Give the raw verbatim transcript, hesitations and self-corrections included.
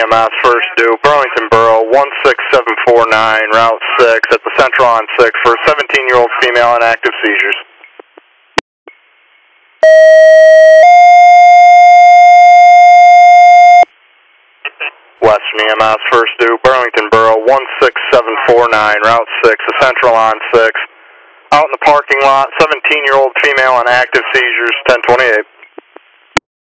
M S, first due, Burlington Borough, one six seven four nine, Route six, at the Central on six for a seventeen-year-old female in active seizures. Western E M S, first due, Burlington Borough, one six seven four nine, Route six, the Central on six. Out in the parking lot, seventeen-year-old female in active seizures, ten twenty-eight.